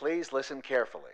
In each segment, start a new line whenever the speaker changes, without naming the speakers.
Please listen carefully.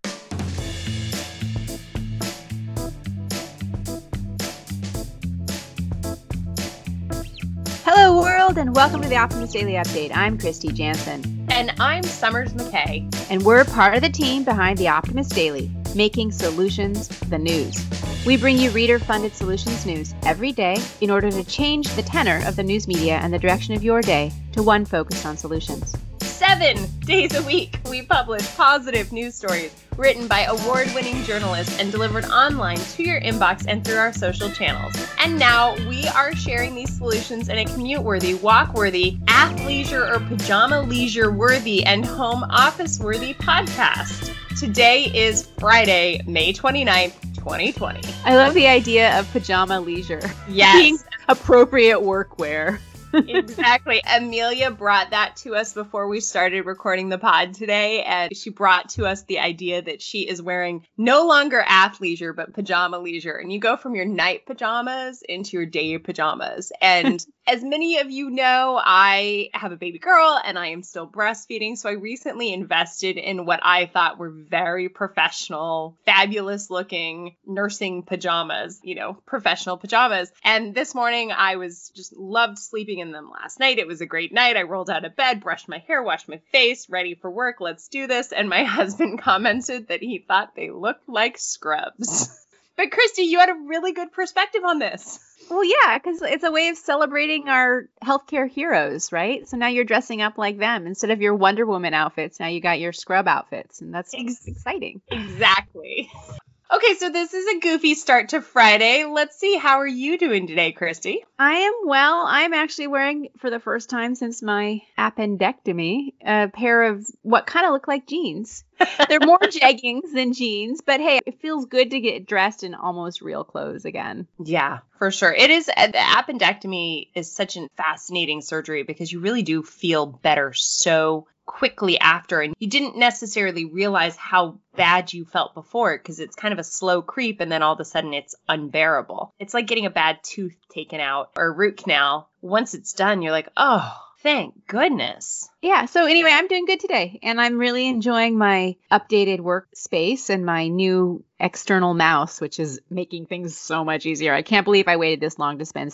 Hello, world, and welcome to the Optimist Daily Update. I'm Christy Jansen.
And I'm Summers McKay.
And we're part of the team behind the Optimist Daily, making solutions the news. We bring you reader-funded solutions news every day in order to change the tenor of the news media and the direction of your day to one focused on solutions.
7 days a week, we publish positive news stories written by award-winning journalists and delivered online to your inbox and through our social channels. And now we are sharing these solutions in a commute-worthy, walk-worthy, athleisure or pajama leisure-worthy, and home office-worthy podcast. Today is Friday, May 29th, 2020.
I love the idea of pajama leisure.
Yes.
Being appropriate workwear.
Exactly. Amelia brought that to us before we started recording the pod today, and she brought to us the idea that she is wearing no longer athleisure, but pajama leisure. And you go from your night pajamas into your day pajamas. And as many of you know, I have a baby girl and I am still breastfeeding. So I recently invested in what I thought were very professional, fabulous looking nursing pajamas, professional pajamas. And this morning I just loved sleeping in them last night. It was a great night. I rolled out of bed, brushed my hair, washed my face, ready for work. Let's do this. And my husband commented that he thought they looked like scrubs. But Christy, you had a really good perspective on this.
Well, yeah, because it's a way of celebrating our healthcare heroes, right? So now you're dressing up like them. Instead of your Wonder Woman outfits, now you got your scrub outfits. And that's exciting.
Exactly. Okay, so this is a goofy start to Friday. Let's see, how are you doing today, Christy?
I am well. I'm actually wearing, for the first time since my appendectomy, a pair of what kind of look like jeans. They're more jeggings than jeans, but hey, it feels good to get dressed in almost real clothes again.
Yeah, for sure. It is. The appendectomy is such a fascinating surgery because you really do feel better so quickly after, and you didn't necessarily realize how bad you felt before because it's kind of a slow creep and then all of a sudden it's unbearable. It's like getting a bad tooth taken out or a root canal. Once it's done, you're like, oh, thank goodness.
Yeah. So anyway, I'm doing good today and I'm really enjoying my updated workspace and my new external mouse, which is making things so much easier. I can't believe I waited this long to spend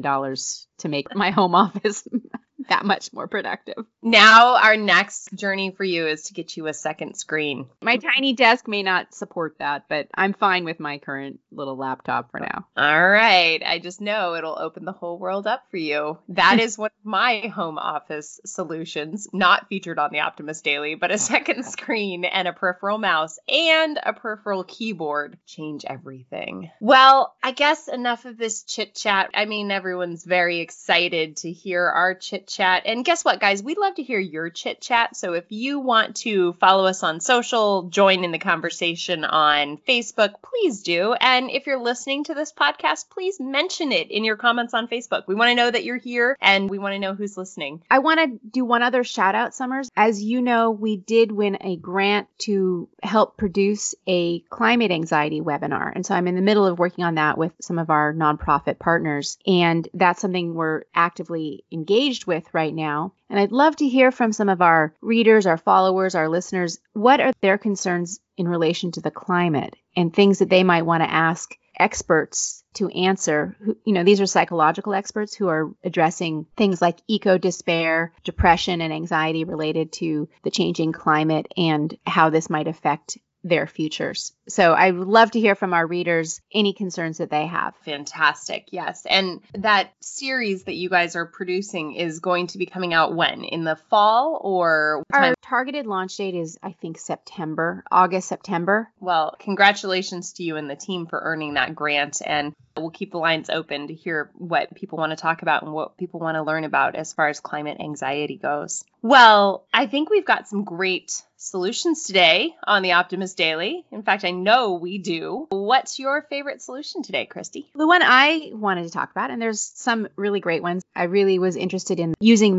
$16 to make my home office that much more productive.
Now our next journey for you is to get you a second screen.
My tiny desk may not support that, but I'm fine with my current little laptop for now.
All right. I just know it'll open the whole world up for you. That is one of my home office solutions, not featured on the Optimist Daily, but a second screen and a peripheral mouse and a peripheral keyboard. Change everything. Well, I guess enough of this chit chat. I mean, everyone's very excited to hear our chit chat. And guess what, guys? We'd love to hear your chit chat. So if you want to follow us on social, join in the conversation on Facebook, please do. And if you're listening to this podcast, please mention it in your comments on Facebook. We want to know that you're here and we want to know who's listening.
I want to do one other shout out, Summers. As you know, we did win a grant to help produce a climate anxiety webinar. And so I'm in the middle of working on that with some of our nonprofit partners. And that's something we're actively engaged with right now. And I'd love to hear from some of our readers, our followers, our listeners. What are their concerns in relation to the climate and things that they might want to ask experts to answer? These are psychological experts who are addressing things like eco-despair, depression, and anxiety related to the changing climate and how this might affect their futures. So I would love to hear from our readers any concerns that they have.
Fantastic. Yes. And that series that you guys are producing is going to be coming out when? In the fall or time?
Our targeted launch date is, I think, August, September.
Well, congratulations to you and the team for earning that grant. And we'll keep the lines open to hear what people want to talk about and what people want to learn about as far as climate anxiety goes. Well, I think we've got some great solutions today on the Optimist Daily. In fact, I know we do. What's your favorite solution today, Christy?
The one I wanted to talk about, and there's some really great ones. I really was interested in using math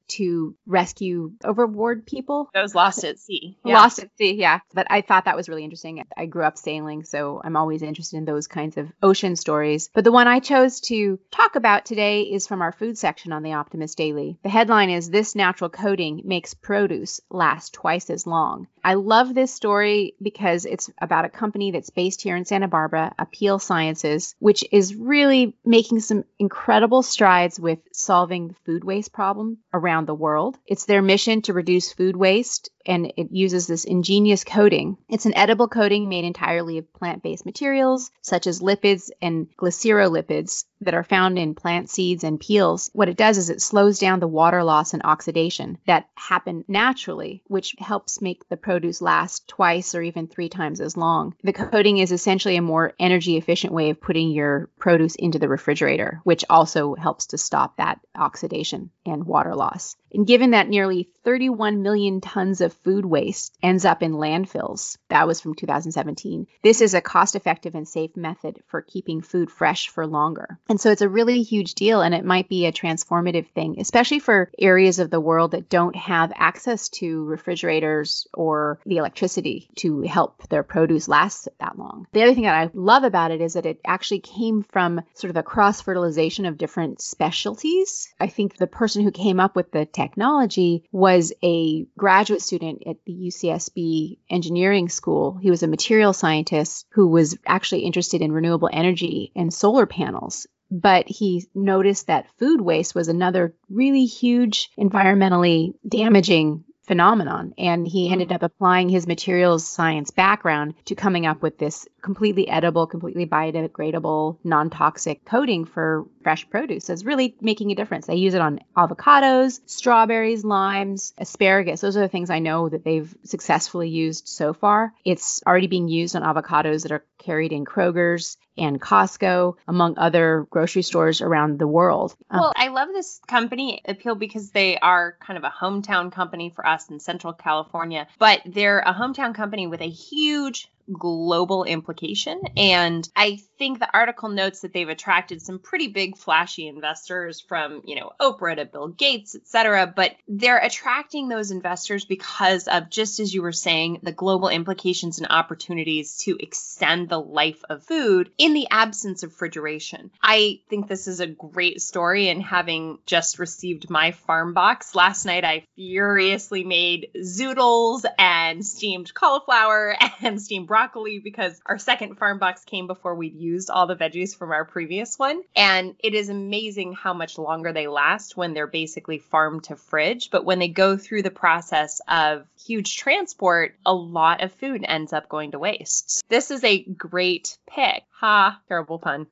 to rescue overboard people.
Those lost at sea.
Yeah. Lost at sea, yeah. But I thought that was really interesting. I grew up sailing, so I'm always interested in those kinds of ocean stories. But the one I chose to talk about today is from our food section on the Optimist Daily. The headline is, "This natural coating makes produce last twice as long." I love this story because it's about a company that's based here in Santa Barbara, Apeel Sciences, which is really making some incredible strides with solving the food waste problem around the world. It's their mission to reduce food waste, and it uses this ingenious coating. It's an edible coating made entirely of plant-based materials, such as lipids and glycerolipids that are found in plant seeds and peels. What it does is it slows down the water loss and oxidation that happen naturally, which helps make the produce last twice or even 3 times as long. The coating is essentially a more energy efficient way of putting your produce into the refrigerator, which also helps to stop that oxidation and water loss. And given that nearly 31 million tons of food waste ends up in landfills, that was from 2017, this is a cost-effective and safe method for keeping food fresh for longer. And so it's a really huge deal, and it might be a transformative thing, especially for areas of the world that don't have access to refrigerators or the electricity to help their produce last that long. The other thing that I love about it is that it actually came from sort of a cross-fertilization of different specialties. I think the person who came up with the technology was a graduate student at the UCSB engineering school. He was a material scientist who was actually interested in renewable energy and solar panels. But he noticed that food waste was another really huge environmentally damaging phenomenon. And he ended up applying his materials science background to coming up with this completely edible, completely biodegradable, non-toxic coating for fresh produce. It's really making a difference. They use it on avocados, strawberries, limes, asparagus. Those are the things I know that they've successfully used so far. It's already being used on avocados that are carried in Kroger's and Costco, among other grocery stores around the world.
Well, I love this company, Apeel, because they are kind of a hometown company for us in Central California, but they're a hometown company with a huge global implication. And I think the article notes that they've attracted some pretty big flashy investors from, Oprah to Bill Gates, etc. But they're attracting those investors because of, just as you were saying, the global implications and opportunities to extend the life of food in the absence of refrigeration. I think this is a great story, and having just received my farm box last night, I furiously made zoodles and steamed cauliflower and steamed broccoli because our second farm box came before we'd used all the veggies from our previous one. And it is amazing how much longer they last when they're basically farmed to fridge. But when they go through the process of huge transport, a lot of food ends up going to waste. This is a great pick. Ha, terrible pun.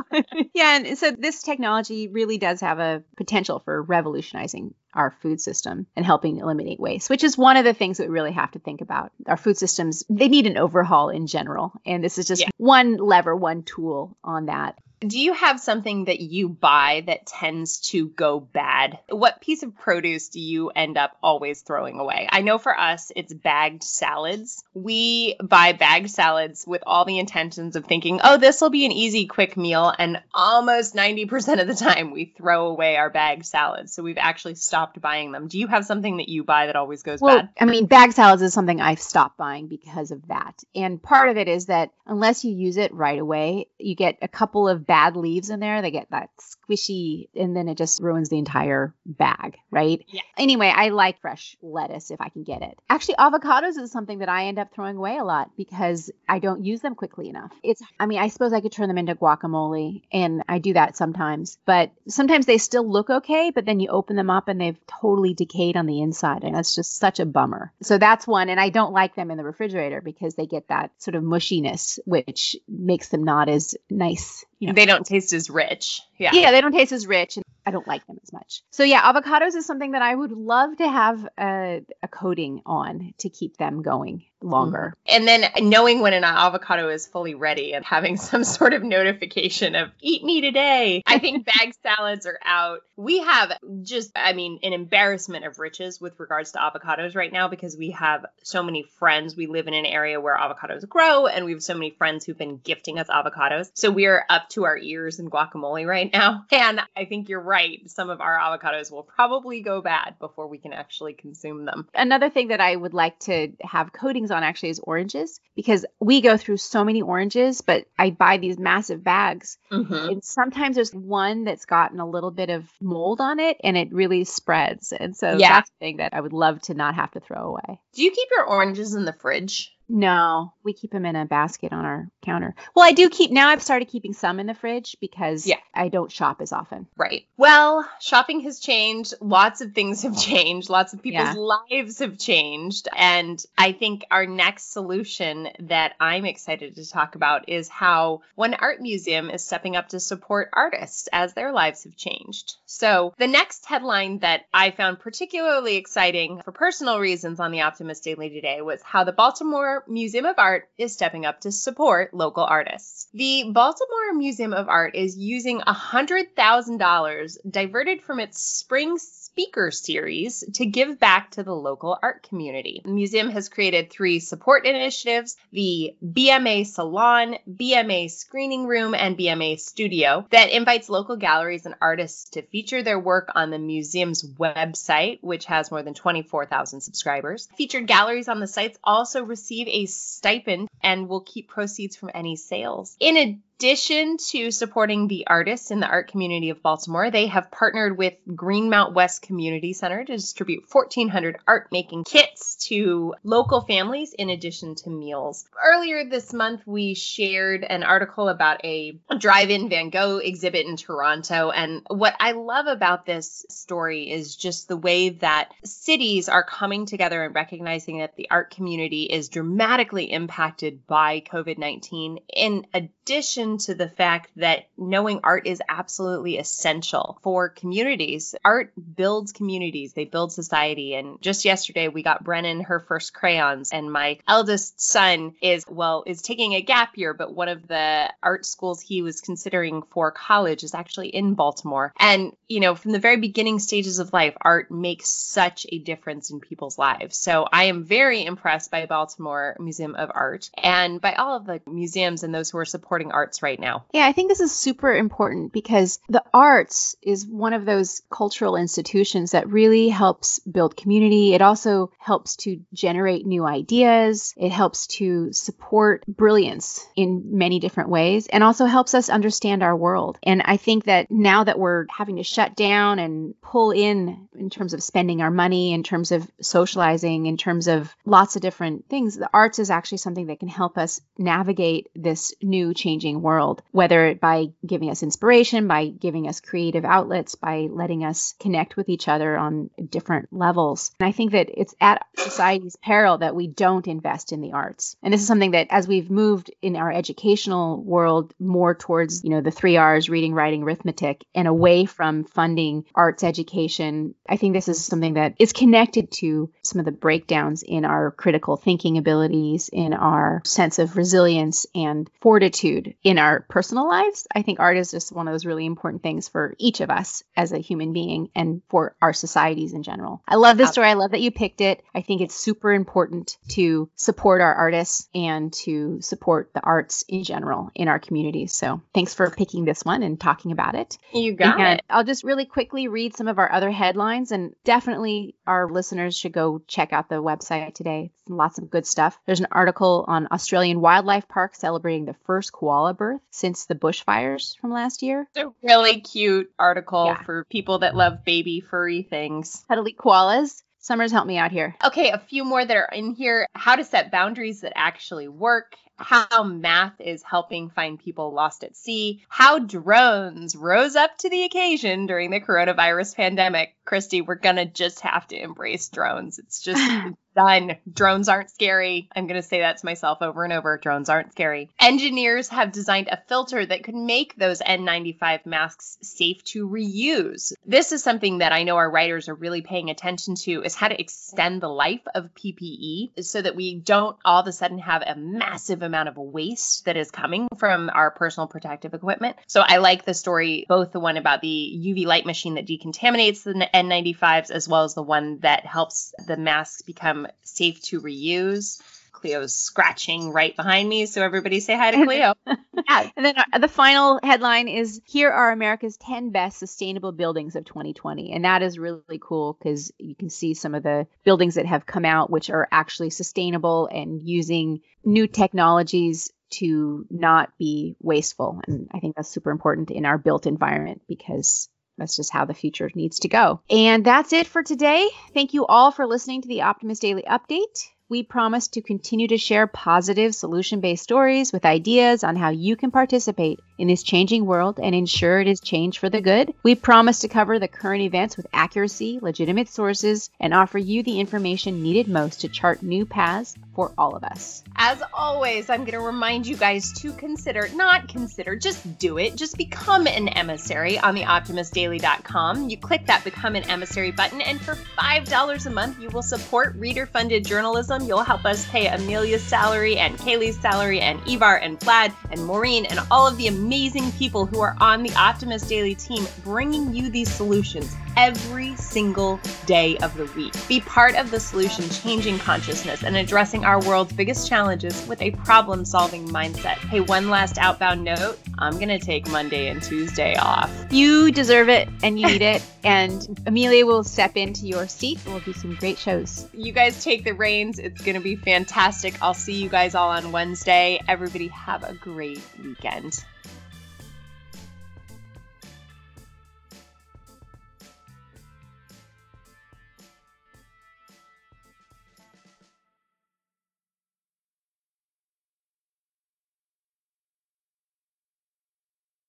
Yeah, and so this technology really does have a potential for revolutionizing our food system and helping eliminate waste, which is one of the things that we really have to think about. Our food systems, they need an overhaul in general. And this is just one lever, one tool on that.
Do you have something that you buy that tends to go bad? What piece of produce do you end up always throwing away? I know for us, it's bagged salads. We buy bagged salads with all the intentions of thinking, oh, this will be an easy, quick meal. And almost 90% of the time, we throw away our bagged salads. So we've actually stopped buying them. Do you have something that you buy that always goes bad?
I mean, bagged salads is something I've stopped buying because of that. And part of it is that unless you use it right away, you get a couple of bad leaves in there. They get that squishy, and then it just ruins the entire bag, right?
Yeah.
Anyway, I like fresh lettuce if I can get it. Actually, avocados is something that I end up throwing away a lot because I don't use them quickly enough. I suppose I could turn them into guacamole, and I do that sometimes, but sometimes they still look okay, but then you open them up and they've totally decayed on the inside, and that's just such a bummer. So that's one, and I don't like them in the refrigerator because they get that sort of mushiness, which makes them not as nice.
They don't taste as rich.
Yeah, they don't taste as rich, and I don't like them as much. So yeah, avocados is something that I would love to have a coating on to keep them going longer.
And then knowing when an avocado is fully ready and having some sort of notification of eat me today. I think bagged salads are out. We have an embarrassment of riches with regards to avocados right now because we have so many friends. We live in an area where avocados grow, and we have so many friends who've been gifting us avocados. So we're up to our ears in guacamole right now. And I think you're right. right, some of our avocados will probably go bad before we can actually consume them.
Another thing that I would like to have coatings on actually is oranges, because we go through so many oranges, but I buy these massive bags.
Mm-hmm.
And sometimes there's one that's gotten a little bit of mold on it and it really spreads. And so that's the thing that I would love to not have to throw away.
Do you keep your oranges in the fridge?
No, we keep them in a basket on our counter. Well, I do now I've started keeping some in the fridge because I don't shop as often.
Right. Well, shopping has changed. Lots of things have changed. Lots of people's lives have changed. And I think our next solution that I'm excited to talk about is how one art museum is stepping up to support artists as their lives have changed. So the next headline that I found particularly exciting for personal reasons on the Optimist Daily today was how the Baltimore Museum of Art is stepping up to support local artists. The Baltimore Museum of Art is using $100,000 diverted from its spring speaker series to give back to the local art community. The museum has created 3 support initiatives, the BMA Salon, BMA Screening Room, and BMA Studio, that invites local galleries and artists to feature their work on the museum's website, which has more than 24,000 subscribers. Featured galleries on the sites also receive a stipend and will keep proceeds from any sales. In addition to supporting the artists in the art community of Baltimore, they have partnered with Greenmount West Community Center to distribute 1,400 art-making kits to local families in addition to meals. Earlier this month, we shared an article about a drive-in Van Gogh exhibit in Toronto, and what I love about this story is just the way that cities are coming together and recognizing that the art community is dramatically impacted by COVID-19, in addition to the fact that knowing art is absolutely essential for communities. Art builds communities, they build society. And just yesterday, we got Brennan her first crayons, and my eldest son is taking a gap year, but one of the art schools he was considering for college is actually in Baltimore. And, from the very beginning stages of life, art makes such a difference in people's lives. So I am very impressed by Baltimore Museum of Art and by all of the museums and those who are supporting arts right now.
Yeah, I think this is super important because the arts is one of those cultural institutions that really helps build community. It also helps to generate new ideas. It helps to support brilliance in many different ways and also helps us understand our world. And I think that now that we're having to shut down and pull in terms of spending our money, in terms of socializing, in terms of lots of different things, the arts is actually something that can help us navigate this new changing world, whether by giving us inspiration, by giving us creative outlets, by letting us connect with each other on different levels. And I think that it's at society's peril that we don't invest in the arts. And this is something that as we've moved in our educational world more towards, the 3 R's, reading, writing, arithmetic, and away from funding arts education, I think this is something that is connected to some of the breakdowns in our critical thinking abilities, in our sense of resilience and fortitude in our personal lives. I think art is just one of those really important things for each of us as a human being and for our societies in general. I love this story. I love that you picked it. I think it's super important to support our artists and to support the arts in general in our communities. So thanks for picking this one and talking about it.
You got it.
I'll just really quickly read some of our other headlines, and definitely our listeners should go check out the website today. Lots of good stuff. There's an article on Australian Wildlife Park celebrating the first koala birth since the bushfires from last year.
It's a really cute article for people that love baby furry things.
Cuddly koalas. Summers, help me out here.
Okay, a few more that are in here. How to set boundaries that actually work. How math is helping find people lost at sea. How drones rose up to the occasion during the coronavirus pandemic. Christy, we're going to just have to embrace drones. It's just done. Drones aren't scary. I'm going to say that to myself over and over. Drones aren't scary. Engineers have designed a filter that could make those N95 masks safe to reuse. This is something that I know our writers are really paying attention to, is how to extend the life of PPE so that we don't all of a sudden have a massive amount of waste that is coming from our personal protective equipment. So I like the story, both the one about the UV light machine that decontaminates the N95s, as well as the one that helps the masks become safe to reuse. Cleo's scratching right behind me, so everybody say hi to Cleo.
Yeah. And then the final headline is, here are America's 10 best sustainable buildings of 2020. And that is really cool because you can see some of the buildings that have come out, which are actually sustainable and using new technologies to not be wasteful. And I think that's super important in our built environment because that's just how the future needs to go. And that's it for today. Thank you all for listening to the Optimist Daily Update. We promise to continue to share positive solution-based stories with ideas on how you can participate in this changing world and ensure it is changed for the good. We promise to cover the current events with accuracy, legitimate sources, and offer you the information needed most to chart new paths for all of us.
As always, I'm going to remind you guys to just do it. Just become an emissary on the optimistdaily.com. You click that Become an Emissary button, and for $5 a month, you will support reader-funded journalism. You'll help us pay Amelia's salary and Kaylee's salary and Ivar and Vlad and Maureen and all of the amazing people who are on the Optimist Daily team bringing you these solutions every single day of the week. Be part of the solution, changing consciousness and addressing our world's biggest challenges with a problem-solving mindset. Hey, one last outbound note. I'm going to take Monday and Tuesday off.
You deserve it and you need it. And Amelia will step into your seat and we'll do some great shows.
You guys take the reins. It's going to be fantastic. I'll see you guys all on Wednesday. Everybody have a great weekend.